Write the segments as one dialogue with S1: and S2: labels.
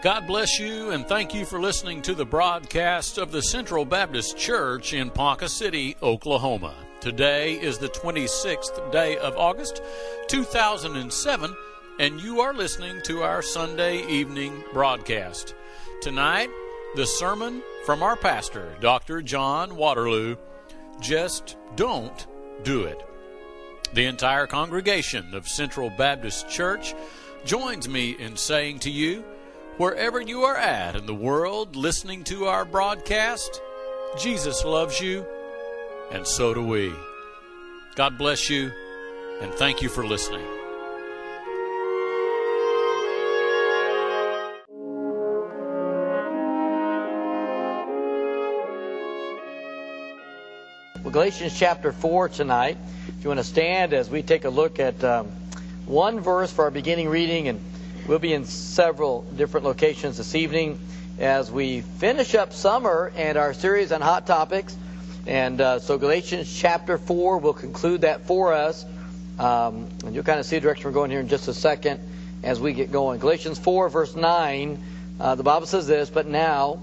S1: God bless you, and thank you for listening to the broadcast of the Central Baptist Church in Ponca City, Oklahoma. Today is the 26th day of August, 2007, and you are listening to our Sunday evening broadcast. Tonight, the sermon from our pastor, Dr. John Waterloo, Just Don't Do It. The entire congregation of Central Baptist Church joins me in saying to you, wherever you are at in the world listening to our broadcast, Jesus loves you, and so do we. God bless you, and thank you for listening.
S2: Well, Galatians chapter 4 tonight. If you want to stand as we take a look at one verse for our beginning reading, and we'll be in several different locations this evening as we finish up summer and our series on hot topics. And so Galatians chapter 4 will conclude that for us. And you'll kind of see the direction we're going here in just a second as we get going. Galatians 4 verse 9, the Bible says this, "But now,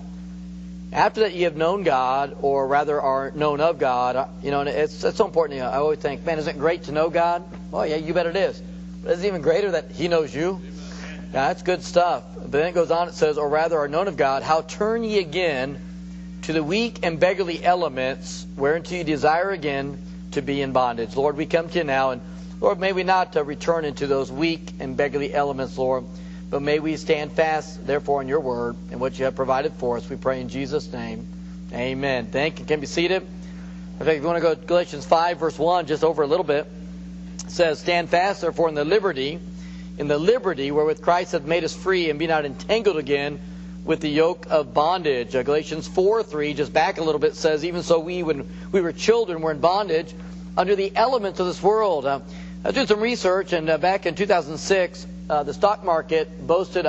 S2: after that ye have known God, or rather are known of God," and it's so important. I always think, man, isn't it great to know God? Oh yeah, you bet it is. But it's even greater that He knows you. Yeah, that's good stuff. But then it goes on, it says, "Or rather are known of God, how turn ye again to the weak and beggarly elements, whereunto ye desire again to be in bondage." Lord, we come to you now, and Lord, may we not return into those weak and beggarly elements, Lord, but may we stand fast, therefore, in your word and what you have provided for us. We pray in Jesus' name. Amen. Thank you. Can be seated. In fact, if you want to go to Galatians 5, verse 1, just over a little bit, it says, "Stand fast, therefore, in the liberty wherewith Christ hath made us free, and be not entangled again with the yoke of bondage." Galatians 4:3, just back a little bit, says, "Even so we, when we were children, were in bondage under the elements of this world." I was doing some research, and back in 2006, the stock market boasted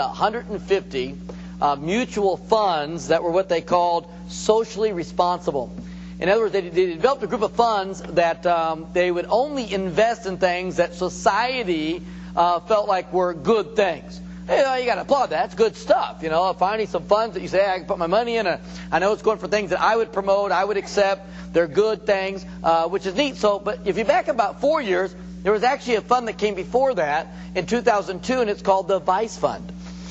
S2: 150 mutual funds that were what they called socially responsible. In other words, they developed a group of funds that they would only invest in things that society felt like were good things. Hey, you got to applaud that. It's good stuff. Finding some funds that you say, I can put my money in. I know it's going for things that I would promote, I would accept. They're good things, which is neat. But if you back about 4 years, there was actually a fund that came before that in 2002, and it's called the Vice Fund.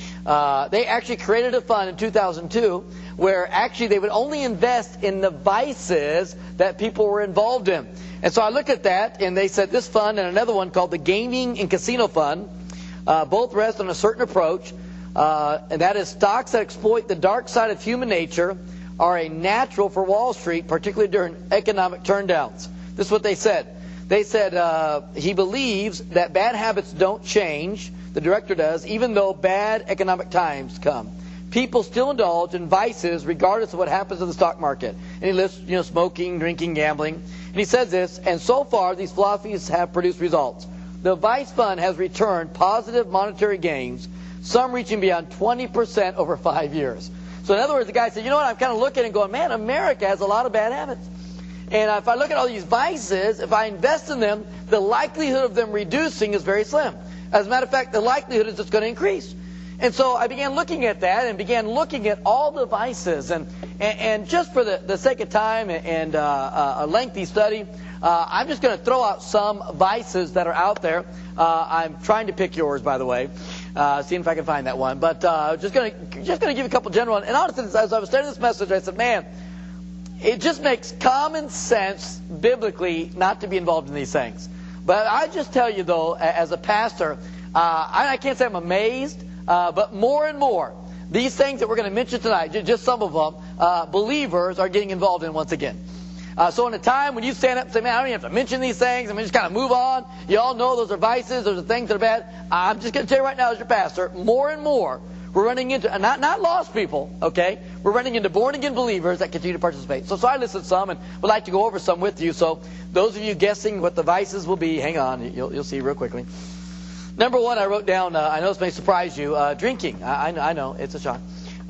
S2: They actually created a fund in 2002 where actually they would only invest in the vices that people were involved in. And so I looked at that, and they said this fund and another one called the Gaming and Casino Fund both rest on a certain approach, and that is stocks that exploit the dark side of human nature are a natural for Wall Street, particularly during economic turndowns. This is what they said. They said he believes that bad habits don't change, the director does, even though bad economic times come. People still indulge in vices regardless of what happens in the stock market. And he lists, smoking, drinking, gambling. And he says this, and so far these philosophies have produced results. The Vice Fund has returned positive monetary gains, some reaching beyond 20% over 5 years. So in other words, the guy said, I'm kind of looking and going, man, America has a lot of bad habits. And if I look at all these vices, if I invest in them, the likelihood of them reducing is very slim. As a matter of fact, the likelihood is it's going to increase. And so I began looking at that and began looking at all the vices. And just for the sake of time and a lengthy study, I'm just going to throw out some vices that are out there. I'm trying to pick yours, by the way, seeing if I can find that one. But just going to give you a couple general ones. And honestly, as I was studying this message, I said, man, it just makes common sense biblically not to be involved in these things. But I just tell you, though, as a pastor, I can't say I'm amazed, but more and more, these things that we're going to mention tonight, just some of them, believers are getting involved in once again. So in a time when you stand up and say, man, I don't even have to mention these things, I'm just kind of move on. You all know those are vices, those are things that are bad. I'm just going to tell you right now as your pastor, more and more, we're running into, not lost people, okay? We're running into born-again believers that continue to participate. So I listed some and would like to go over some with you. So those of you guessing what the vices will be, hang on, you'll see real quickly. Number one, I wrote down, I know this may surprise you, drinking. I know, it's a shock.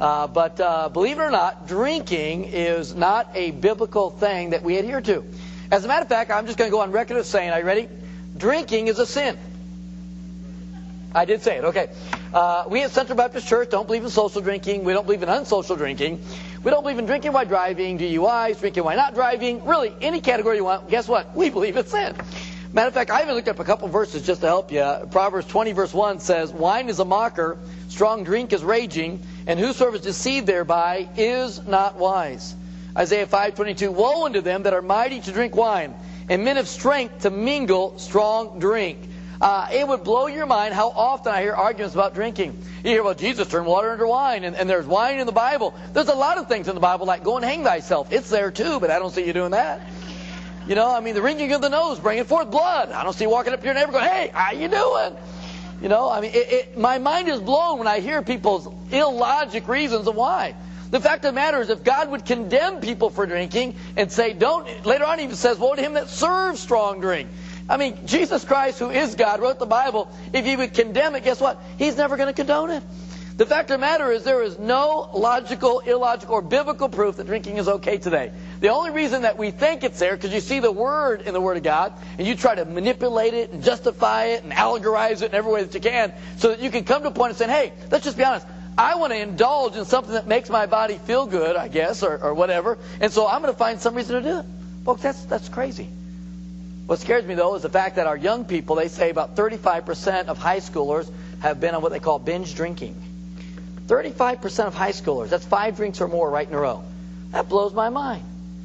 S2: But believe it or not, drinking is not a biblical thing that we adhere to. As a matter of fact, I'm just going to go on record of saying, are you ready? Drinking is a sin. I did say it. Okay. We at Central Baptist Church don't believe in social drinking. We don't believe in unsocial drinking. We don't believe in drinking while driving, DUIs, drinking while not driving. Really, any category you want. Guess what? We believe it's sin. Matter of fact, I even looked up a couple verses just to help you. Proverbs 20 verse 1 says, wine is a mocker, strong drink is raging, and whosoever is deceived thereby is not wise. Isaiah 5:22, woe unto them that are mighty to drink wine, and men of strength to mingle strong drink. It would blow your mind how often I hear arguments about drinking. You hear, well, Jesus turned water into wine, and there's wine in the Bible. There's a lot of things in the Bible, like go and hang thyself. It's there too, but I don't see you doing that. You know, I mean, the wringing of the nose, bringing forth blood. I don't see you walking up to your neighbor going, hey, how you doing? You know, I mean, my mind is blown when I hear people's illogic reasons of why. The fact of the matter is, if God would condemn people for drinking and say, don't, later on he even says, woe to him that serves strong drink. I mean, Jesus Christ, who is God, wrote the Bible. If he would condemn it, guess what? He's never going to condone it. The fact of the matter is, there is no logical, illogical, or biblical proof that drinking is okay today. The only reason that we think it's there, because you see the Word in the Word of God, and you try to manipulate it and justify it and allegorize it in every way that you can, so that you can come to a point of saying, hey, let's just be honest. I want to indulge in something that makes my body feel good, I guess, or whatever, and so I'm going to find some reason to do it. Folks, that's crazy. What scares me, though, is the fact that our young people, they say about 35% of high schoolers have been on what they call binge drinking. 35% of high schoolers, that's 5 drinks or more right in a row. That blows my mind.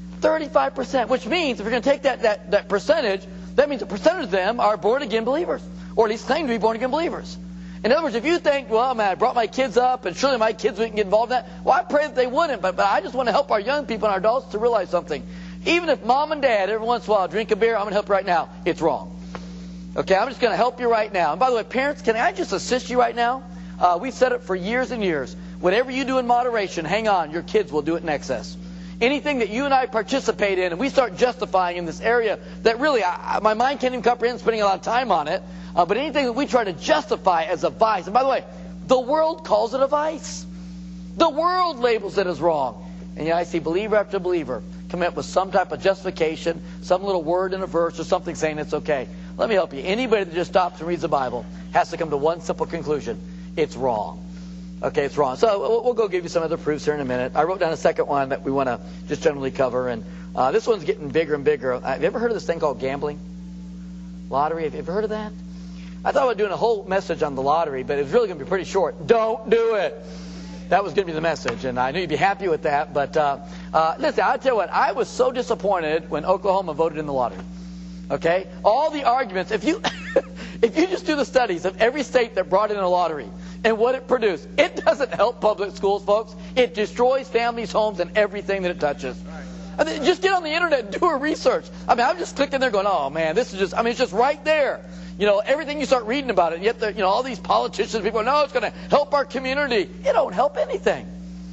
S2: 35%, which means if you're going to take that percentage, that means a percentage of them are born-again believers, or at least claim to be born-again believers. In other words, if you think, well, man, I brought my kids up, and surely my kids wouldn't get involved in that, well, I pray that they wouldn't, but I just want to help our young people and our adults to realize something. Even if mom and dad every once in a while drink a beer, I'm going to help you right now. It's wrong. Okay, I'm just going to help you right now. And by the way, parents, can I just assist you right now? We've said it for years and years. Whatever you do in moderation, hang on, your kids will do it in excess. Anything that you and I participate in, and we start justifying in this area that really, my mind can't even comprehend spending a lot of time on it, but anything that we try to justify as a vice, and by the way, the world calls it a vice. The world labels it as wrong. And yet I see believer after believer come up with some type of justification, some little word in a verse or something saying it's okay. Let me help you. Anybody that just stops and reads the Bible has to come to one simple conclusion. It's wrong. Okay, it's wrong. So we'll go give you some other proofs here in a minute. I wrote down a second one that we want to just generally cover. And this one's getting bigger and bigger. Have you ever heard of this thing called gambling? Lottery? Have you ever heard of that? I thought about doing a whole message on the lottery, but it was really going to be pretty short. Don't do it. That was going to be the message, and I knew you'd be happy with that. But listen, I'll tell you what. I was so disappointed when Oklahoma voted in the lottery. Okay? All the arguments. If you if you just do the studies of every state that brought in a lottery and what it produced, it doesn't help public schools, folks. It destroys families, homes, and everything that it touches. I mean, just get on the internet and do a research. I mean, I'm just clicking there going, oh, man, this is just, I mean, it's just right there. You know, everything you start reading about it, and yet, you know, all these politicians, people, no, it's going to help our community. It don't help anything.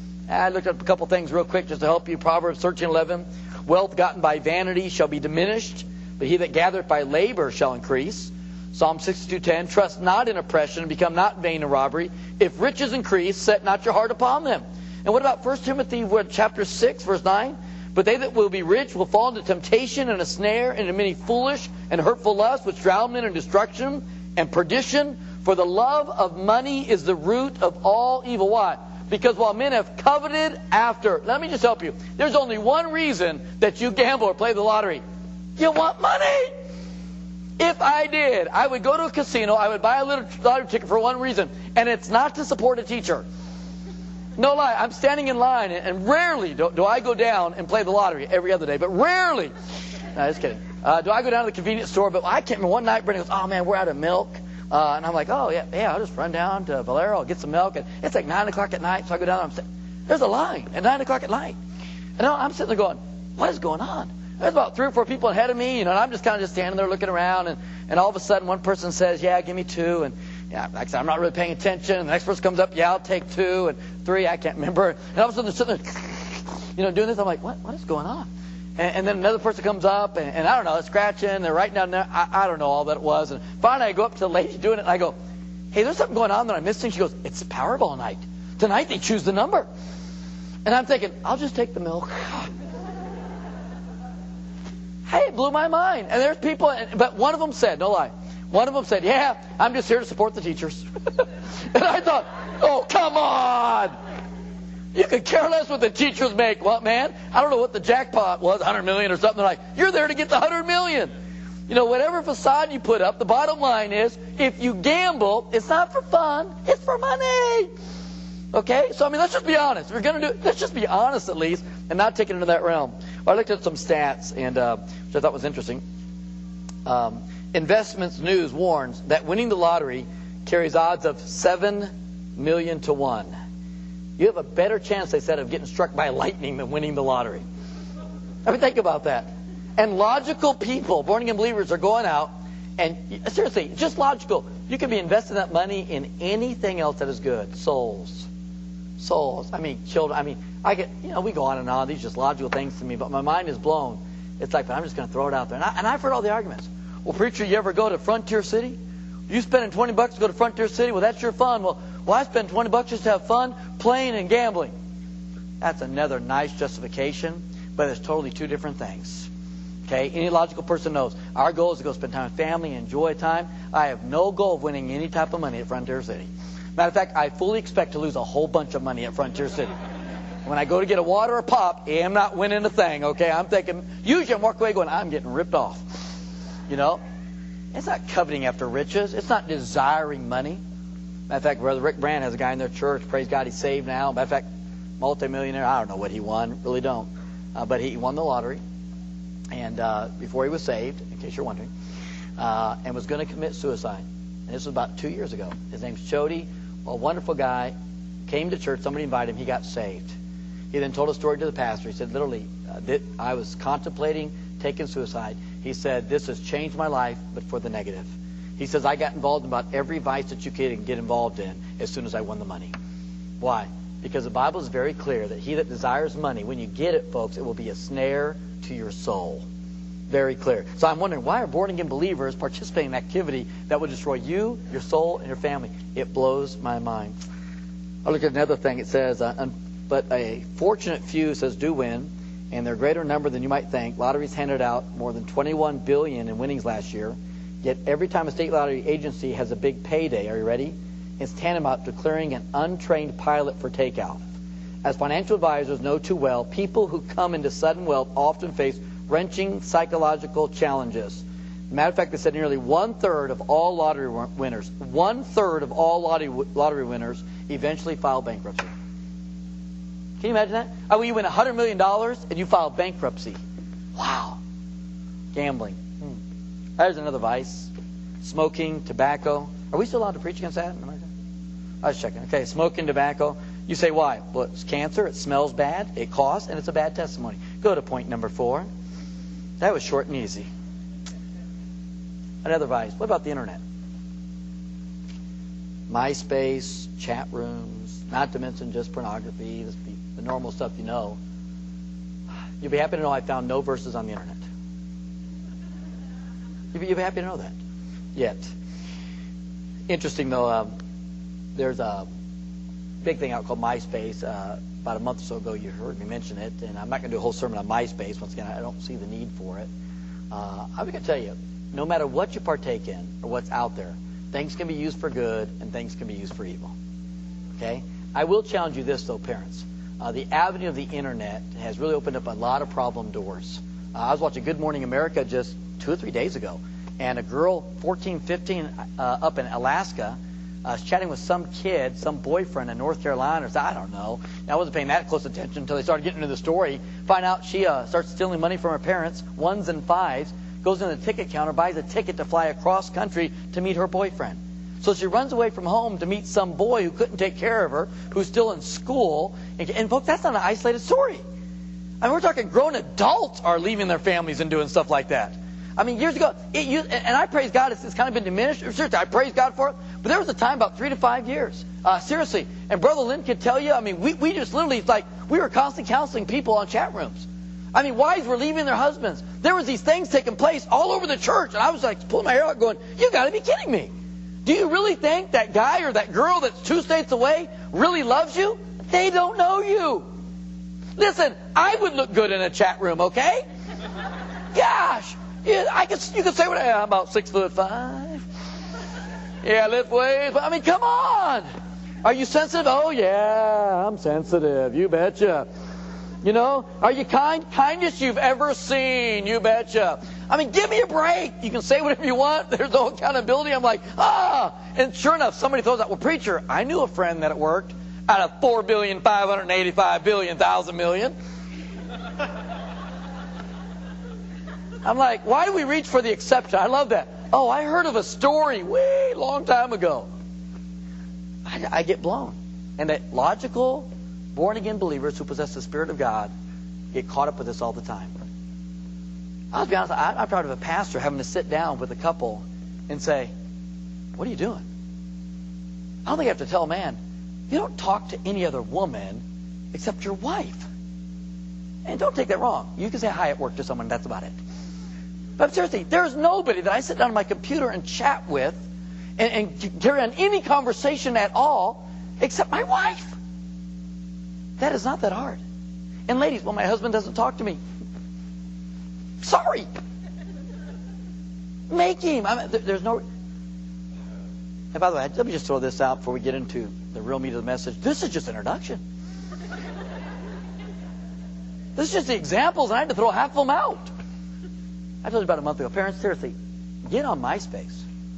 S2: I looked up a couple things real quick just to help you. Proverbs 13:11, wealth gotten by vanity shall be diminished, but he that gathereth by labor shall increase. Psalm 62:10, trust not in oppression, and become not vain in robbery. If riches increase, set not your heart upon them. And what about 1 Timothy chapter 6, verse 9? But they that will be rich will fall into temptation and a snare and into many foolish and hurtful lusts, which drown men in destruction and perdition. For the love of money is the root of all evil. Why? Because while men have coveted after. Let me just help you. There's only one reason that you gamble or play the lottery. You want money. If I did, I would go to a casino, I would buy a little lottery ticket for one reason, and it's not to support a teacher. No lie, I'm standing in line, and rarely do I go down and play the lottery every other day, but rarely. No, just kidding. Do I go down to the convenience store? But I can't remember one night, Brendan goes, oh man, we're out of milk. And I'm like, oh yeah, I'll just run down to Valero, I'll get some milk. And it's like 9 o'clock at night, so I go down there, there's a line at 9 o'clock at night. And I'm sitting there going, what is going on? There's about 3 or 4 people ahead of me, you know, and I'm just kind of just standing there looking around, and all of a sudden one person says, yeah, give me 2, and yeah, like I said, I'm not really paying attention, and the next person comes up, yeah, I'll take 2, and 3, I can't remember, and all of a sudden they're sitting there, you know, doing this, I'm like, what is going on? And then another person comes up, and I don't know, they're scratching, they're writing down there, I don't know all that it was, and finally I go up to the lady doing it, and I go, hey, there's something going on that I'm missing. She goes, it's Powerball night. Tonight they choose the number. And I'm thinking, I'll just take the milk. Hey, it blew my mind. And there's people, but one of them said, no lie, One of them said, yeah, I'm just here to support the teachers. And I thought, oh, come on. You could care less what the teachers make. What, man? I don't know what the jackpot was, 100 million or something. They're like, you're there to get the 100 million. You know, whatever facade you put up, the bottom line is, if you gamble, it's not for fun, it's for money. Okay? So, I mean, let's just be honest. If we're going to do it, let's just be honest at least, and not take it into that realm. Well, I looked at some stats, and which I thought was interesting. Investments News warns that winning the lottery carries odds of 7 million to 1. You have a better chance, they said, of getting struck by lightning than winning the lottery. I mean, think about that. And logical people, born-again believers, are going out, and seriously, just logical. You could be investing that money in anything else that is good. Souls. I mean, children. I mean, we go on and on. These are just logical things to me, but my mind is blown. It's like, but I'm just going to throw it out there. And I've heard all the arguments. Well, preacher, you ever go to Frontier City? You spending $20 to go to Frontier City? Well, that's your fun. Well, I spend $20 just to have fun playing and gambling. That's another nice justification, but it's totally two different things. Okay? Any logical person knows our goal is to go spend time with family and enjoy time. I have no goal of winning any type of money at Frontier City. Matter of fact, I fully expect to lose a whole bunch of money at Frontier City. When I go to get a water or pop, I'm not winning a thing, okay? I'm thinking, usually I'm walking away going, I'm getting ripped off. You know? It's not coveting after riches. It's not desiring money. Matter of fact, Brother Rick Brand has a guy in their church. Praise God, he's saved now. Matter of fact, multimillionaire. I don't know what he won. Really don't. But he won the lottery. And before he was saved, in case you're wondering, and was going to commit suicide. And this was about 2 years ago. His name's Chody, a wonderful guy. Came to church. Somebody invited him. He got saved. He then told a story to the pastor. He said, literally, I was contemplating taking suicide. He said, this has changed my life, but for the negative. He says, I got involved in about every vice that you can get involved in as soon as I won the money. Why? Because the Bible is very clear that he that desires money, when you get it, folks, it will be a snare to your soul. Very clear. So I'm wondering, why are born-again believers participating in activity that will destroy you, your soul, and your family? It blows my mind. I look at another thing. It says, but a fortunate few, says, do win, and they're a greater number than you might think. Lotteries handed out more than $21 billion in winnings last year. Yet every time a state lottery agency has a big payday, are you ready? It's tantamount to declaring an untrained pilot for takeoff. As financial advisors know too well, people who come into sudden wealth often face wrenching psychological challenges. Matter of fact, they said nearly 1/3 of all lottery winners, 1/3 of all lottery winners eventually file bankruptcy. Can you imagine that? I mean, you win $100 million and you file bankruptcy. Wow. Gambling. There's another vice. Smoking, tobacco. Are we still allowed to preach against that in America? I was checking. Okay, smoking, tobacco. You say why? Well, it's cancer. It smells bad. It costs, and it's a bad testimony. Go to point number 4. That was short and easy. Another vice. What about the internet? MySpace, chat rooms, not to mention just pornography, the normal stuff you know. You'll be happy to know I found no verses on the internet. You'll be happy to know that. Yet. Interesting, though, there's a big thing out called MySpace. About a month or so ago, you heard me mention it, and I'm not going to do a whole sermon on MySpace. Once again, I don't see the need for it. I'm going to tell you, no matter what you partake in or what's out there, things can be used for good and things can be used for evil. Okay? I will challenge you this, though, parents. The avenue of the internet has really opened up a lot of problem doors. I was watching Good Morning America just 2 or 3 days ago, and a girl, 14, 15, up in Alaska, was chatting with some kid, some boyfriend in North Carolina, or I don't know. I wasn't paying that close attention until they started getting into the story. Find out she starts stealing money from her parents, 1s and 5s, goes in the ticket counter, buys a ticket to fly across country to meet her boyfriend. So she runs away from home to meet some boy who couldn't take care of her, who's still in school. And folks, that's not an isolated story. I mean, we're talking grown adults are leaving their families and doing stuff like that. I mean, years ago, and I praise God, it's kind of been diminished. Seriously, I praise God for it. But there was a time about 3 to 5 years. Seriously. And Brother Lynn could tell you, I mean, we just literally, it's like, we were constantly counseling people on chat rooms. I mean, wives were leaving their husbands. There was these things taking place all over the church. And I was like, pulling my hair out going, you got to be kidding me. Do you really think that guy or that girl that's 2 states away really loves you? They don't know you. Listen, I would look good in a chat room, okay? Gosh. You could say what I am, about 6'5". Yeah, lift weights. I mean, come on. Are you sensitive? Oh, yeah, I'm sensitive. You betcha. You know, are you kind? Kindest you've ever seen. You betcha. I mean, give me a break. You can say whatever you want. There's no accountability. I'm like, And sure enough, somebody throws out, well, preacher, I knew a friend that it worked out of 4,585,000,000,000,000,000. I'm like, why do we reach for the exception? I love that. Oh, I heard of a story way long time ago. I get blown. And that logical, born-again believers who possess the Spirit of God get caught up with this all the time. I'll be honest, I'm proud of a pastor having to sit down with a couple and say, what are you doing? I don't think I have to tell a man, you don't talk to any other woman except your wife. And don't take that wrong. You can say hi at work to someone, that's about it. But seriously, there's nobody that I sit down on my computer and chat with and carry on any conversation at all except my wife. That is not that hard. And ladies, well, my husband doesn't talk to me. Sorry. Make him. There's no... And by the way, let me just throw this out before we get into the real meat of the message. This is just an introduction. This is just the examples, and I had to throw half of them out. I told you about a month ago. Parents, seriously, get on MySpace.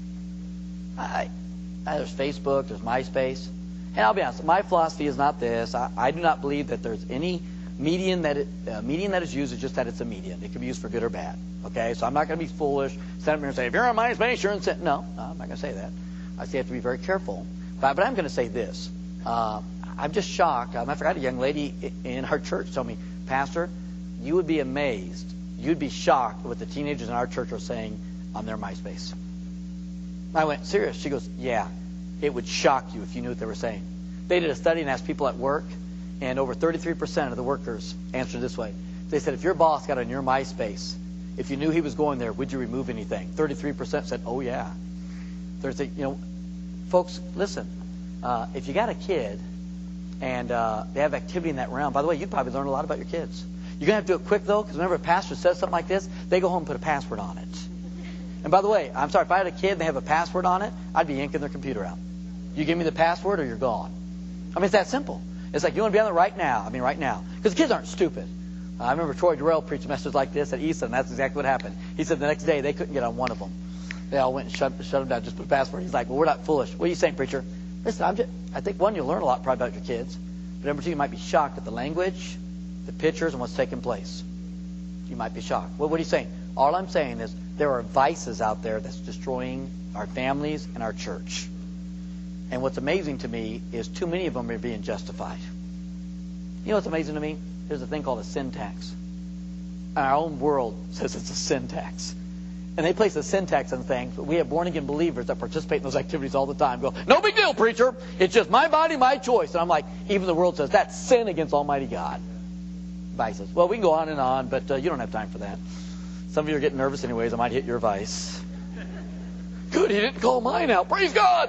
S2: There's Facebook, there's MySpace. And I'll be honest, my philosophy is not this. I do not believe that there's any medium that is used. It's just that it's a medium. It can be used for good or bad. Okay? So I'm not going to be foolish, stand up here and say, if you're on MySpace, you're in sin. No, I'm not going to say that. I say you have to be very careful. But I'm going to say this. I'm just shocked. I forgot a young lady in our church told me, Pastor, you would be amazed. You'd be shocked at what the teenagers in our church are saying on their MySpace. I went, serious? She goes, yeah. It would shock you if you knew what they were saying. They did a study and asked people at work, and over 33% of the workers answered this way. They said, if your boss got on your MySpace, if you knew he was going there, would you remove anything? 33% said, oh, yeah. Folks, listen. If you got a kid and they have activity in that realm, by the way, you'd probably learn a lot about your kids. You're going to have to do it quick, though, because whenever a pastor says something like this, they go home and put a password on it. And by the way, I'm sorry, if I had a kid and they have a password on it, I'd be yanking their computer out. You give me the password or you're gone. I mean, it's that simple. It's like, you want to be on it right now. I mean, right now. Because the kids aren't stupid. I remember Troy Durrell preached a message like this at Easton, and that's exactly what happened. He said the next day they couldn't get on one of them. They all went and shut them down, just put a password. He's like, well, we're not foolish. What are you saying, preacher? Listen, I think, one, you'll learn a lot probably about your kids. But number two, you might be shocked at the language, the pictures, and what's taking place. You might be shocked. Well, what are you saying? All I'm saying is there are vices out there that's destroying our families and our church. And what's amazing to me is too many of them are being justified. You know what's amazing to me? There's a thing called a sin tax. Our own world says it's a sin tax. And they place a sin tax on things, but we have born-again believers that participate in those activities all the time. Go, no big deal, preacher. It's just my body, my choice. And I'm like, even the world says that's sin against Almighty God. Vices. Well, we can go on and on, but you don't have time for that. Some of you are getting nervous anyways. I might hit your vice. Good, he didn't call mine out. Praise God.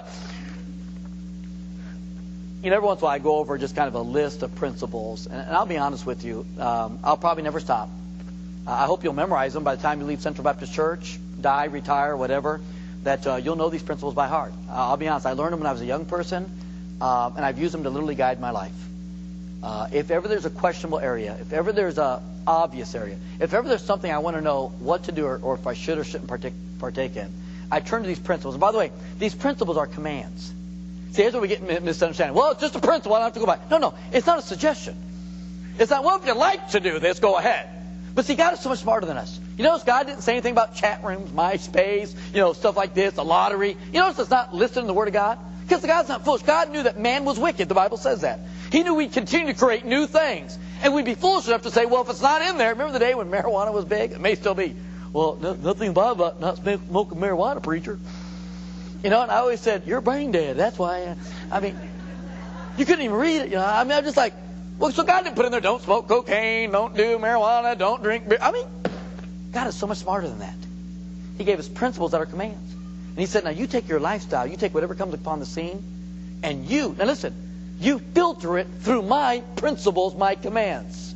S2: You know, every once in a while I go over just kind of a list of principles. And I'll be honest with you, I'll probably never stop. I hope you'll memorize them by the time you leave Central Baptist Church, die, retire, whatever, that you'll know these principles by heart. I'll be honest, I learned them when I was a young person, and I've used them to literally guide my life. If ever there's a questionable area, if ever there's a obvious area, if ever there's something I want to know what to do or if I should or shouldn't partake in, I turn to these principles. And by the way, these principles are commands. See, here's where we get misunderstanding. Well, it's just a principle. I don't have to go by. No, it's not a suggestion. It's not, well, if you like to do this, go ahead. But see, God is so much smarter than us. You notice God didn't say anything about chat rooms, MySpace, stuff like this, the lottery. You notice it's not listed in the Word of God? Because God's not foolish. God knew that man was wicked. The Bible says that. He knew we'd continue to create new things. And we'd be foolish enough to say, well, if it's not in there, remember the day when marijuana was big? It may still be. Well, nothing about not smoking marijuana, preacher. And I always said, you're brain dead. That's why. You couldn't even read it. I'm just like, well, so God didn't put in there, don't smoke cocaine, don't do marijuana, don't drink beer. God is so much smarter than that. He gave us principles that are commands. And He said, now you take your lifestyle, you take whatever comes upon the scene, and you filter it through my principles, my commands.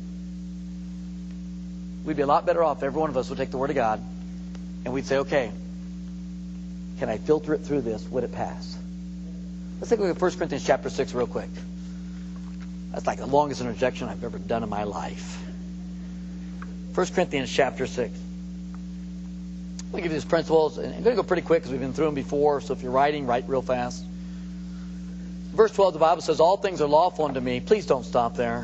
S2: We'd be a lot better off if every one of us would take the Word of God and we'd say, okay, can I filter it through this? Would it pass? Let's take a look at 1 Corinthians chapter 6 real quick. That's like the longest interjection I've ever done in my life. 1 Corinthians chapter 6. I'm going to give you these principles, and I'm going to go pretty quick because we've been through them before, so if you're writing, write real fast. Verse 12, the Bible says, all things are lawful unto me. Please don't stop there.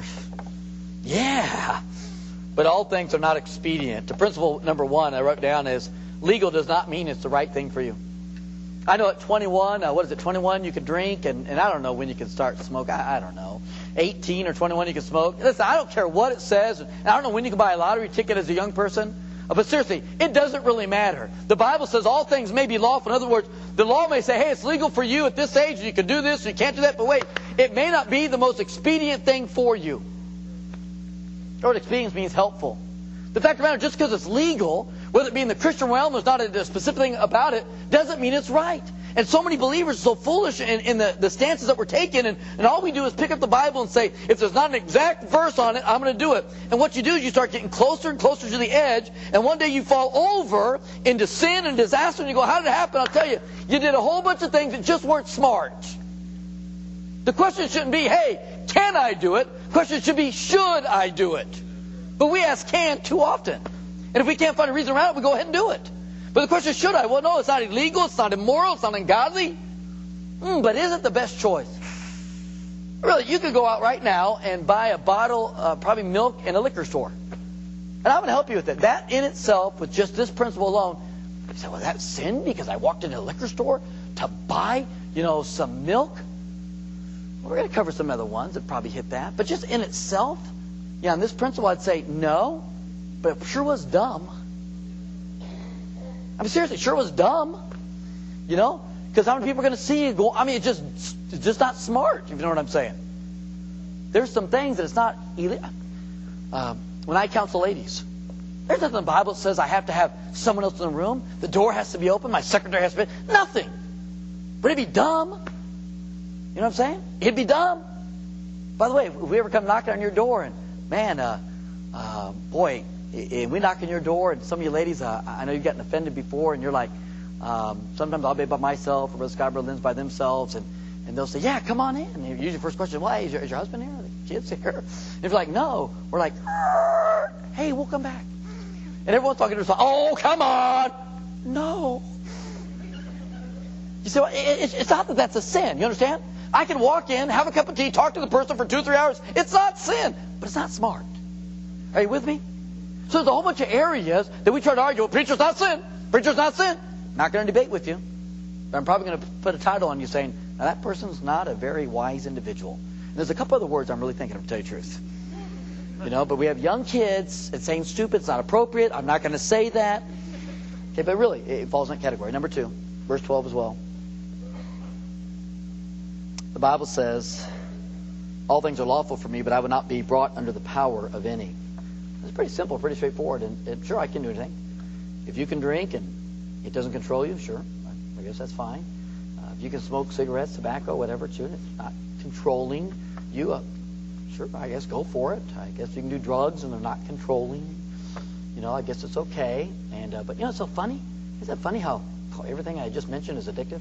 S2: Yeah. But all things are not expedient. The principle number 1 I wrote down is, legal does not mean it's the right thing for you. I know at 21, 21 you could drink, and I don't know when you can start to smoke. I don't know. 18 or 21 you can smoke. Listen, I don't care what it says. And I don't know when you can buy a lottery ticket as a young person. But seriously, it doesn't really matter. The Bible says all things may be lawful. In other words, the law may say, hey, it's legal for you at this age. You can do this, you can't do that. But wait, it may not be the most expedient thing for you. The word expedient means helpful. The fact of the matter, just because it's legal, whether it be in the Christian realm, there's not a specific thing about it, doesn't mean it's right. And so many believers are so foolish in the stances that we're taking, and all we do is pick up the Bible and say, if there's not an exact verse on it, I'm going to do it. And what you do is you start getting closer and closer to the edge, and one day you fall over into sin and disaster, and you go, how did it happen? I'll tell you, you did a whole bunch of things that just weren't smart. The question shouldn't be, hey, can I do it? The question should be, should I do it? But we ask can too often. And if we can't find a reason around it, we go ahead and do it. But the question is, should I? Well, no, it's not illegal, it's not immoral, it's not ungodly. But is it the best choice? Really, you could go out right now and buy a bottle of probably milk in a liquor store. And I'm going to help you with it. That in itself, with just this principle alone, you say, well, that's sin because I walked into a liquor store to buy, some milk? Well, we're going to cover some other ones that probably hit that. But just in itself, on this principle, I'd say no, but it sure was dumb. I mean, seriously, it sure was dumb. Because how many people are going to see you go, it's just not smart, if you know what I'm saying. There's some things that it's not illegal. When I counsel ladies, there's nothing in the Bible that says I have to have someone else in the room. The door has to be open. My secretary has to be. Nothing. But it'd be dumb. You know what I'm saying? It'd be dumb. By the way, if we ever come knocking on your door and, man, boy, and we knock on your door, and some of you ladies, I know you've gotten offended before, and you're like, sometimes I'll be by myself, or Brother Scott, Lynn's by themselves, and they'll say, yeah, come on in. And usually the first question, why, is your husband here? Are the kids here? And if you're like, no, we're like, hey, we'll come back. And everyone's talking to us, oh, come on. No. You say, well, it's not that that's a sin. You understand? I can walk in, have a cup of tea, talk to the person for 2 or 3 hours. It's not sin, but it's not smart. Are you with me? So there's a whole bunch of areas that we try to argue, well, preacher's not sin. Preacher's not sin. Not going to debate with you. But I'm probably going to put a title on you saying, now that person's not a very wise individual. And there's a couple other words I'm really thinking of, to tell you the truth. But we have young kids, and saying stupid, it's not appropriate. I'm not going to say that. Okay, but really, it falls in that category. Number 2, verse 12 as well. The Bible says, all things are lawful for me, but I would not be brought under the power of any. It's pretty simple, pretty straightforward, and sure, I can do anything. If you can drink and it doesn't control you, sure, I guess that's fine. If you can smoke cigarettes, tobacco, whatever, too, and it's not controlling you, sure, I guess go for it. I guess you can do drugs and they're not controlling. I guess it's okay. But it's so funny. Isn't it funny how everything I just mentioned is addictive?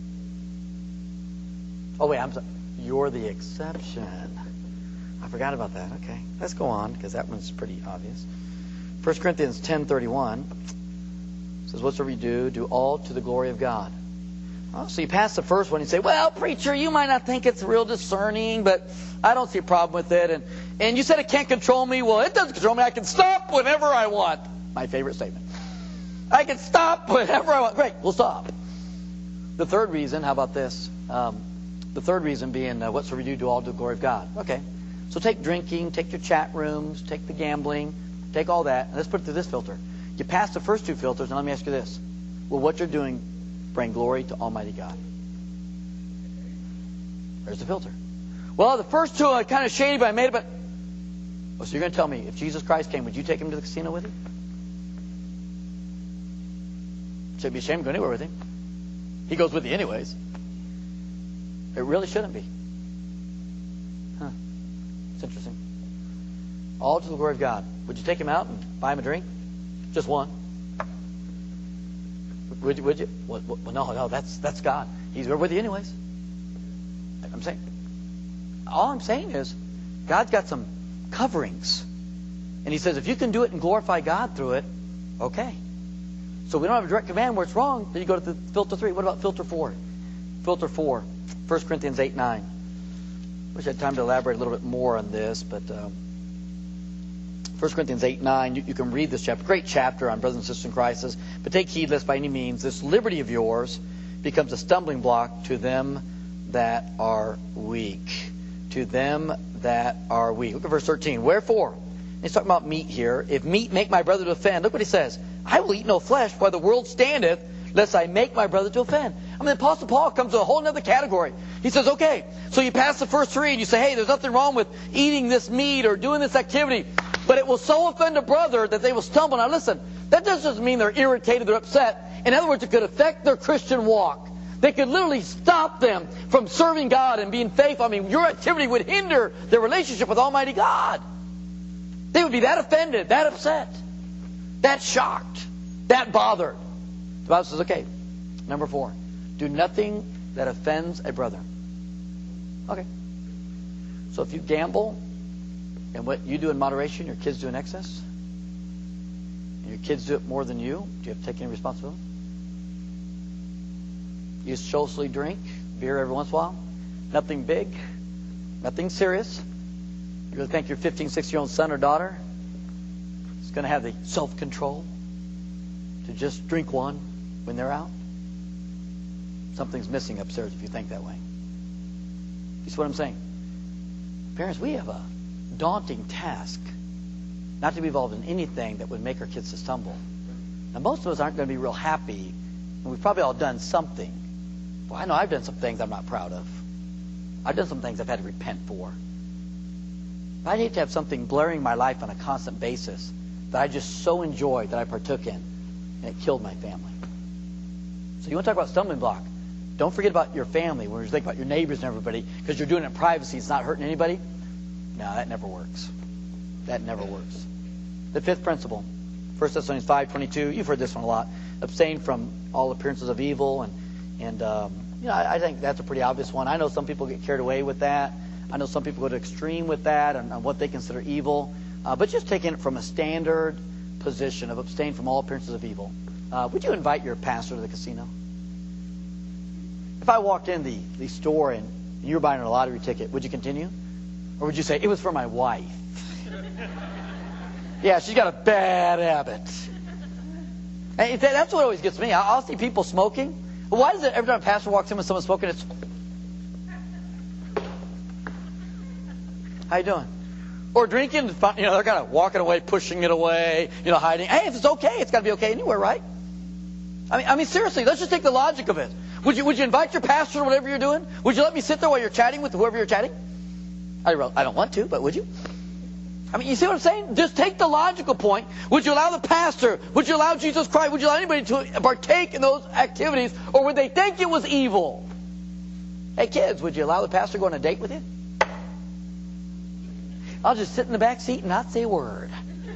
S2: Oh, wait, I'm sorry. You're the exception. I forgot about that. Okay, let's go on because that one's pretty obvious. 1 Corinthians 10:31 says, whatsoever you do all to the glory of God. Oh, so you pass the first one and say, well, preacher, you might not think it's real discerning, but I don't see a problem with it. And you said it can't control me. Well, it doesn't control me. I can stop whenever I want. My favorite statement. I can stop whenever I want. Great, we'll stop. The third reason, how about this? The third reason being, whatsoever you do all to the glory of God. Okay, so take drinking, take your chat rooms, take the gambling, take all that, and let's put it through this filter. You pass the first 2 filters, and let me ask you this. Will what you're doing bring glory to Almighty God? There's the filter. Well, the first 2 are kind of shady, but I made it, so you're going to tell me, if Jesus Christ came, would you take him to the casino with you? Should be ashamed to go anywhere with him. He goes with you anyways. It really shouldn't be. It's interesting. All to the glory of God. Would you take him out and buy him a drink? Just one. Would you? Well, no, that's God. He's with you anyways. All I'm saying is, God's got some coverings. And He says, if you can do it and glorify God through it, okay. So we don't have a direct command where it's wrong. Then you go to the filter 3. What about filter 4? Filter 4, 1 Corinthians 8:9. Wish I had time to elaborate a little bit more on this, but 1 Corinthians 8:9, you can read this chapter. Great chapter on brothers and sisters in Christ. But take heed lest by any means this liberty of yours becomes a stumbling block to them that are weak. To them that are weak. Look at verse 13. Wherefore, he's talking about meat here. If meat make my brother to offend, look what he says. I will eat no flesh while the world standeth, lest I make my brother to offend. I mean, the Apostle Paul comes to a whole other category. He says, okay, so you pass the first 3 and you say, hey, there's nothing wrong with eating this meat or doing this activity, but it will so offend a brother that they will stumble. Now listen, that doesn't mean they're irritated, they're upset. In other words, it could affect their Christian walk. They could literally stop them from serving God and being faithful. I mean, your activity would hinder their relationship with Almighty God. They would be that offended, that upset, that shocked, that bothered. The Bible says, okay, number 4, do nothing that offends a brother. Okay. So if you gamble, and what you do in moderation, your kids do in excess, and your kids do it more than you, do you have to take any responsibility? You socially drink beer every once in a while. Nothing big. Nothing serious. You really think your 15, 16-year-old son or daughter is going to have the self-control to just drink one when they're out? Something's missing upstairs if you think that way. You see what I'm saying? Parents, we have a daunting task not to be involved in anything that would make our kids to stumble. Now, most of us aren't going to be real happy, and we've probably all done something. Well, I know I've done some things I'm not proud of. I've done some things I've had to repent for. But I'd hate to have something blurring my life on a constant basis that I just so enjoyed that I partook in, and it killed my family. So you want to talk about stumbling block? Don't forget about your family when you think about your neighbors and everybody, because you're doing it in privacy. It's not hurting anybody. No, that never works. That never works. The 5th principle, 1 Thessalonians 5:22. You've heard this one a lot. Abstain from all appearances of evil, and I think that's a pretty obvious one. I know some people get carried away with that. I know some people go to extreme with that and what they consider evil. But just taking it from a standard position of abstain from all appearances of evil. Would you invite your pastor to the casino? If I walked in the store and you were buying a lottery ticket, would you continue? Or would you say, it was for my wife? Yeah, she's got a bad habit. And that's what always gets me. I'll see people smoking. But why is it every time a pastor walks in with someone smoking, it's... How you doing? Or drinking, they're kind of walking away, pushing it away, hiding. Hey, if it's okay, it's got to be okay anywhere, right? I mean, seriously, let's just take the logic of it. Would you invite your pastor or whatever you're doing? Would you let me sit there while you're chatting with whoever you're chatting? I don't want to, but would you? I mean, you see what I'm saying? Just take the logical point. Would you allow the pastor? Would you allow Jesus Christ? Would you allow anybody to partake in those activities? Or would they think it was evil? Hey, kids, would you allow the pastor to go on a date with you? I'll just sit in the back seat and not say a word.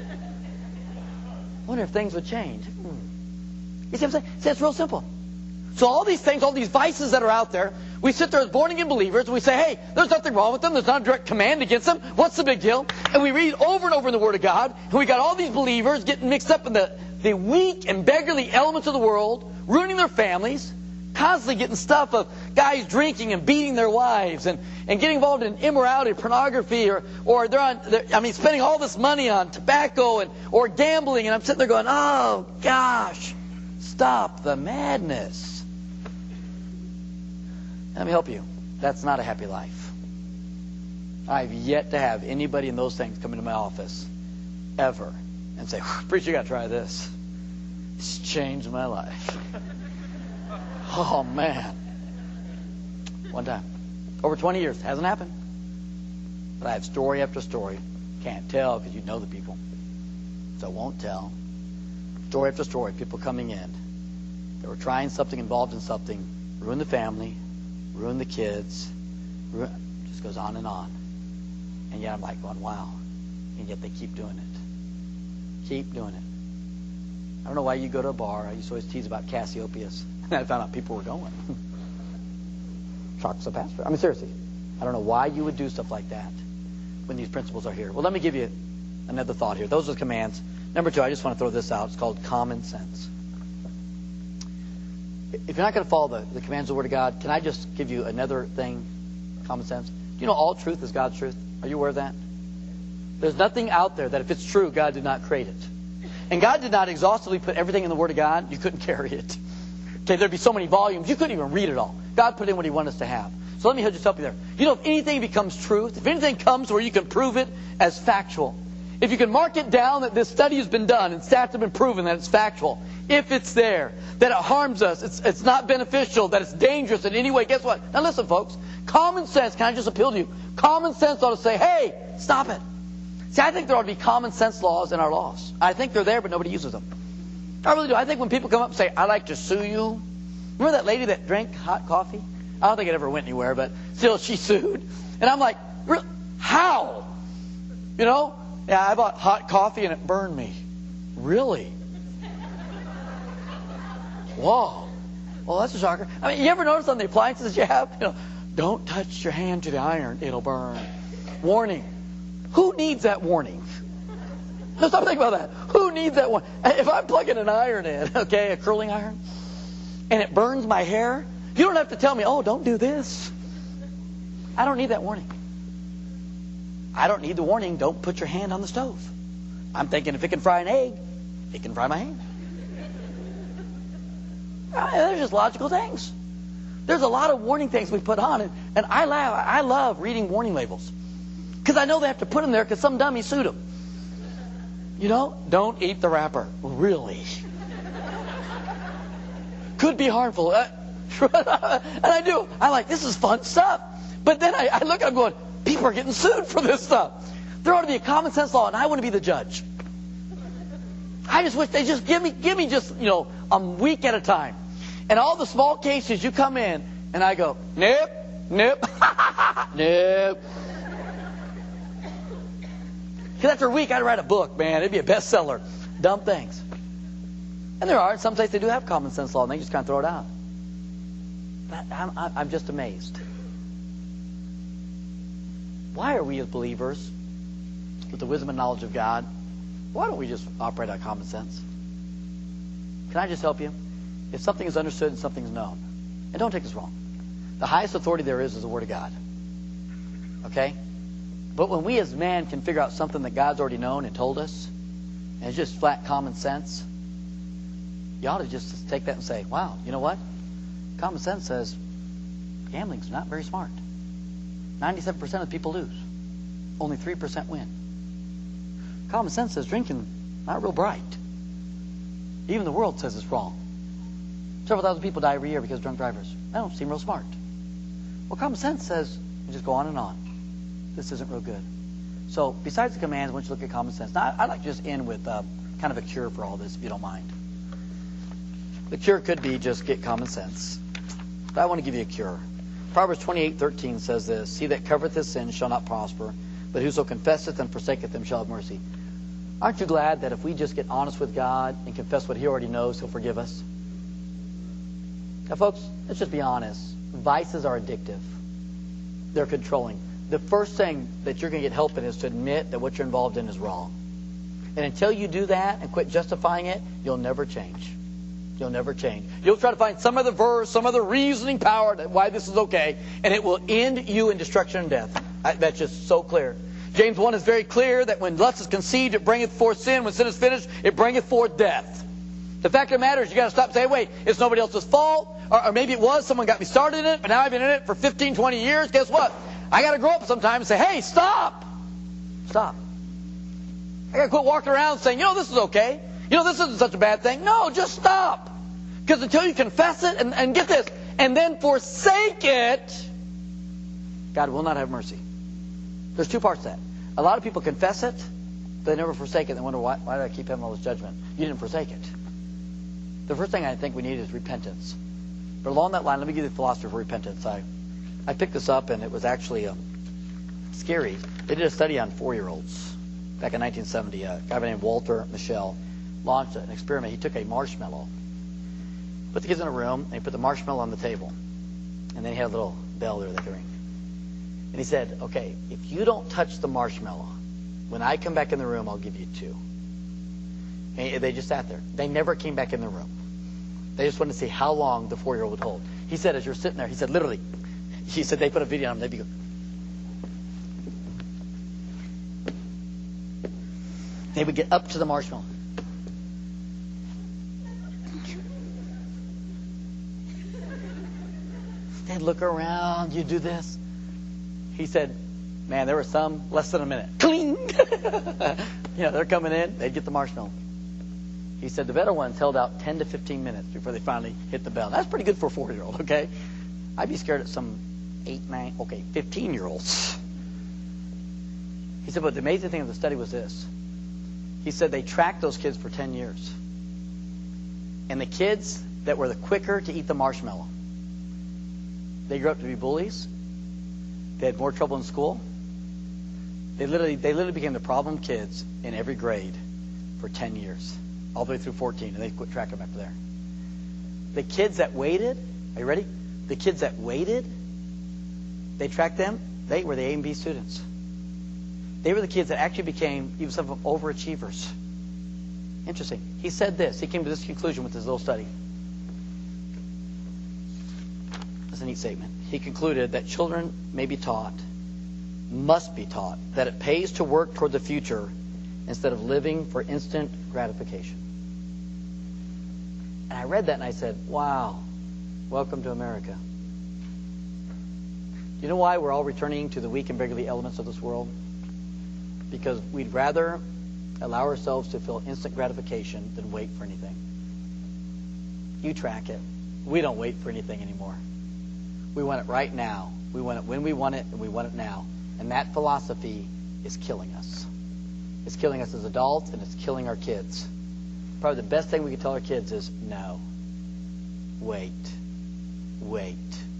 S2: I wonder if things would change. You see what I'm saying? See, it's real simple. So all these things, all these vices that are out there, we sit there as born-again believers and we say, hey, there's nothing wrong with them. There's not a direct command against them. What's the big deal? And we read over and over in the Word of God, and we got all these believers getting mixed up in the weak and beggarly elements of the world, ruining their families, constantly getting stuff of guys drinking and beating their wives and getting involved in immorality, pornography, or they're spending all this money on tobacco or gambling. And I'm sitting there going, oh, gosh, stop the madness. Let me help you. That's not a happy life. I've yet to have anybody in those things come into my office ever and say, preacher, you got to try this. It's changed my life. Oh, man. One time. Over 20 years. Hasn't happened. But I have story after story. Can't tell because you know the people. So I won't tell. Story after story. People coming in. They were trying something, involved in something. Ruined the family. Ruined the kids. Just goes on. And yet I'm like going, wow. And yet they keep doing it. Keep doing it. I don't know why you go to a bar. I used to always tease about Cassiopeius. And I found out people were going. Shocks the pastor. I mean, seriously. I don't know why you would do stuff like that when these principles are here. Well, let me give you another thought here. Those are the commands. Number 2, I just want to throw this out. It's called common sense. If you're not going to follow the commands of the Word of God, can I just give you another thing? Common sense. Do you know all truth is God's truth? Are you aware of that? There's nothing out there that if it's true, God did not create it. And God did not exhaustively put everything in the Word of God. You couldn't carry it. Okay, there'd be so many volumes, you couldn't even read it all. God put in what He wanted us to have. So let me just help you there. You know, if anything becomes truth, if anything comes where you can prove it as factual, if you can mark it down that this study has been done and stats have been proven that it's factual, if it's there, that it harms us, it's not beneficial, that it's dangerous in any way, guess what? Now listen, folks. Common sense, can I just appeal to you? Common sense ought to say, hey, stop it. See, I think there ought to be common sense laws in our laws. I think they're there, but nobody uses them. I really do. I think when people come up and say, I'd like to sue you. Remember that lady that drank hot coffee? I don't think it ever went anywhere, but still she sued. And I'm like, really? How? You know? Yeah, I bought hot coffee and it burned me. Really? Whoa. Well, that's a shocker. I mean, you ever notice on the appliances you have, you know, don't touch your hand to the iron, it'll burn. Warning. Who needs that warning? No, stop thinking about that. Who needs that one? If I'm plugging an iron in, okay, a curling iron, and it burns my hair, you don't have to tell me, oh, don't do this. I don't need that warning. I don't need the warning, don't put your hand on the stove. I'm thinking if it can fry an egg, it can fry my hand. They're just logical things. There's a lot of warning things we put on, and I love reading warning labels. Because I know they have to put them there because some dummy sued them. You know, don't eat the wrapper. Really? Could be harmful. And I do. I'm like, this is fun stuff. But then I look, I'm going, people are getting sued for this stuff. There ought to be a common sense law, and I want to be the judge. I just wish they just give me just, you know, a week at a time. And all the small cases you come in, and I go, nope, nope, nope. Because after a week, I'd write a book, man. It'd be a bestseller. Dumb things. And there are. Some states they do have common sense law, and they just kind of throw it out. But I'm just amazed. Why are we as believers, with the wisdom and knowledge of God, why don't we just operate out of common sense? Can I just help you? If something is understood and something is known, and don't take this wrong, the highest authority there is the Word of God. Okay? But when we as man can figure out something that God's already known and told us, and it's just flat common sense, you ought to just take that and say, wow, you know what? Common sense says gambling's not very smart. 97% of people lose. Only 3% win. Common sense says drinking not real bright. Even the world says it's wrong. Several thousand people die every year because of drunk drivers. That don't seem real smart. Well, common sense says you just go on and on. This isn't real good. So, besides the commands, I want you to look at common sense. Now, I'd like to just end with kind of a cure for all this, if you don't mind. The cure could be just get common sense. But I want to give you a cure. Proverbs 28:13 says this, he that covereth his sin shall not prosper, but whoso confesseth and forsaketh them shall have mercy. Aren't you glad that if we just get honest with God and confess what He already knows, He'll forgive us? Now, folks, let's just be honest. Vices are addictive. They're controlling. The first thing that you're going to get help in is to admit that what you're involved in is wrong. And until you do that and quit justifying it, you'll never change. You'll never change. You'll try to find some other verse, some other reasoning power that why this is okay, and it will end you in destruction and death. That's just so clear. James 1 is very clear that when lust is conceived, it bringeth forth sin. When sin is finished, it bringeth forth death. The fact of the matter is you got to stop and say, wait, it's nobody else's fault. Or maybe it was, someone got me started in it, but now I've been in it for 15, 20 years. Guess what? I got to grow up sometime and say, hey, stop. Stop. I got to quit walking around saying, you know, this is okay. You know, this isn't such a bad thing. No, just stop. Because until you confess it and get this, and then forsake it, God will not have mercy. There's two parts to that. A lot of people confess it, but they never forsake it. They wonder, why did I keep having all this judgment? You didn't forsake it. The first thing I think we need is repentance. But along that line, let me give you the philosophy of repentance. I picked this up, and it was actually scary. They did a study on 4-year-olds back in 1970. A guy named Walter Mischel. launched an experiment. He took a marshmallow, put the kids in a room, and he put the marshmallow on the table. And then he had a little bell there that could ring. And he said, okay, if you don't touch the marshmallow, when I come back in the room, I'll give you 2. And they just sat there. They never came back in the room. They just wanted to see how long the 4-year-old would hold. He said, as you're sitting there, he said, literally, he said they put a video on him. They'd be going. They would get up to the marshmallow. They'd look around. You do this. He said, man, there were some less than a minute. Cling! They're coming in. They'd get the marshmallow. He said the better ones held out 10 to 15 minutes before they finally hit the bell. That's pretty good for a 4-year-old, okay? I'd be scared of some 15-year-olds. He said, but the amazing thing of the study was this. He said they tracked those kids for 10 years. And the kids that were the quicker to eat the marshmallow, they grew up to be bullies. They had more trouble in school. They literally became the problem kids in every grade for 10 years, all the way through 14, and they quit tracking them after there. The kids that waited, are you ready? The kids that waited, they tracked them. They were the A and B students. They were the kids that actually became, even some of them, overachievers. Interesting. He said this. He came to this conclusion with his little study. That's a neat statement. He concluded that children must be taught, that it pays to work toward the future instead of living for instant gratification. And I read that and I said, wow, welcome to America. You know why we're all returning to the weak and beggarly elements of this world? Because we'd rather allow ourselves to feel instant gratification than wait for anything. You track it. We don't wait for anything anymore. We want it right now. We want it when we want it, and we want it now. And that philosophy is killing us. It's killing us as adults, and it's killing our kids. Probably the best thing we can tell our kids is, no. Wait. Wait.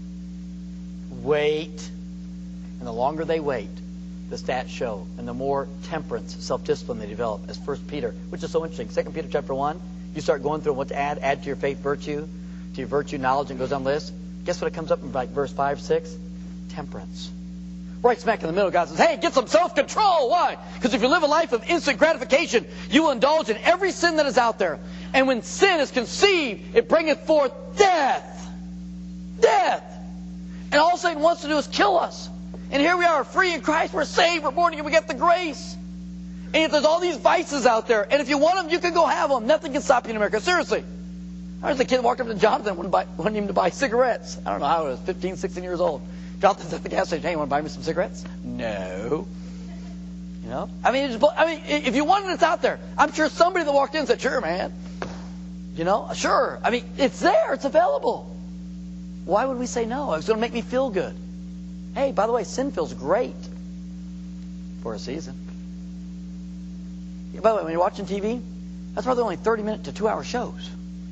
S2: Wait. And the longer they wait, the stats show, and the more temperance, self-discipline they develop, as 1 Peter, which is so interesting. 2 Peter chapter 1, you start going through what to add. Add to your faith virtue, to your virtue knowledge, and goes down the list. Guess what it comes up in like verse 5, 6? Temperance. Right smack in the middle, God says, hey, get some self-control. Why? Because if you live a life of instant gratification, you will indulge in every sin that is out there. And when sin is conceived, it bringeth forth death. Death. And all Satan wants to do is kill us. And here we are, free in Christ. We're saved. We're born again. We get the grace. And yet there's all these vices out there. And if you want them, you can go have them. Nothing can stop you in America. Seriously. I was a kid walked up to Jonathan and wanted him to buy cigarettes. I don't know how I was, 15, 16 years old. Jonathan's at the gas station. Hey, you want to buy me some cigarettes? No. You know? If you want it, it's out there. I'm sure somebody that walked in said, sure, man. You know? Sure. It's there. It's available. Why would we say no? It's going to make me feel good. Hey, by the way, sin feels great for a season. By the way, when you're watching TV, that's probably only 30-minute to 2-hour shows.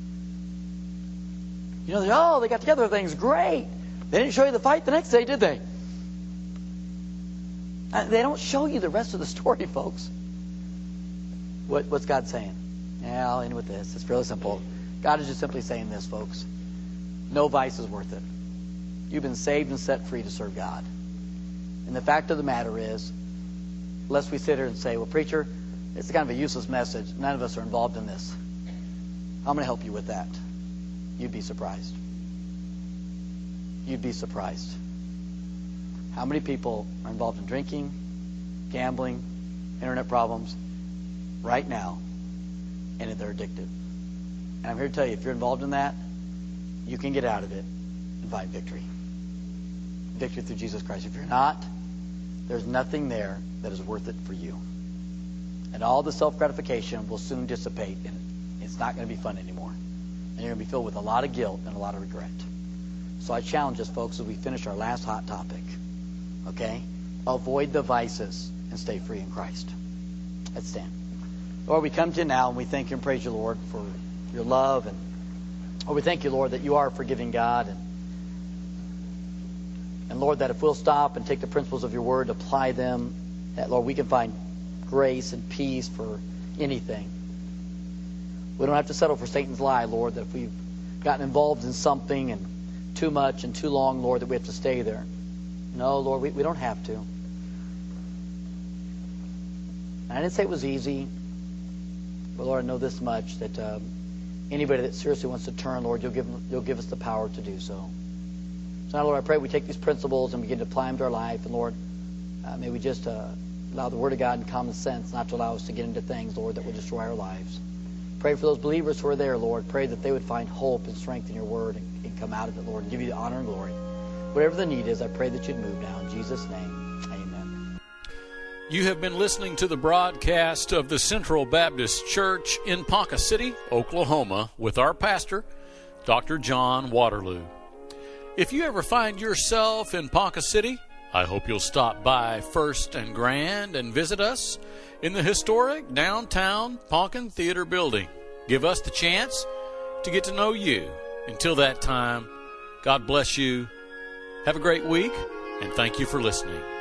S2: You know, they got together, things great. They didn't show you the fight the next day, did they? They don't show you the rest of the story, folks. What's God saying? Yeah, I'll end with this. It's fairly simple. God is just simply saying this, folks. No vice is worth it. You've been saved and set free to serve God. And the fact of the matter is, lest we sit here and say, well, preacher, it's kind of a useless message. None of us are involved in this. I'm going to help you with that. You'd be surprised. You'd be surprised. How many people are involved in drinking, gambling, internet problems right now, and they're addicted? And I'm here to tell you, if you're involved in that, you can get out of it and find victory. Victory through Jesus Christ. If you're not, there's nothing there that is worth it for you. And all the self-gratification will soon dissipate, and it's not going to be fun anymore. And you're going to be filled with a lot of guilt and a lot of regret. So I challenge us, folks, as we finish our last hot topic. Okay? Avoid the vices and stay free in Christ. Let's stand. Lord, we come to you now and we thank you and praise you, Lord, for your love. And Lord, we thank you, Lord, that you are a forgiving God. And Lord, that if we'll stop and take the principles of your word, apply them, that, Lord, we can find grace and peace for anything. We don't have to settle for Satan's lie, Lord, that if we've gotten involved in something and too much and too long, Lord, that we have to stay there. No, Lord, we don't have to. And I didn't say it was easy, but Lord, I know this much, that anybody that seriously wants to turn, Lord, you'll give us the power to do so. So now, Lord, I pray we take these principles and begin to apply them to our life. And Lord, may we just allow the Word of God and common sense not to allow us to get into things, Lord, that will destroy our lives. Pray for those believers who are there, Lord. Pray that they would find hope and strength in your Word and come out of it, Lord, and give you the honor and glory. Whatever the need is, I pray that you'd move now. In Jesus' name, amen.
S1: You have been listening to the broadcast of the Central Baptist Church in Ponca City, Oklahoma, with our pastor, Dr. John Waterloo. If you ever find yourself in Ponca City, I hope you'll stop by First and Grand and visit us in the historic downtown Poncan Theater building. Give us the chance to get to know you. Until that time, God bless you. Have a great week, and thank you for listening.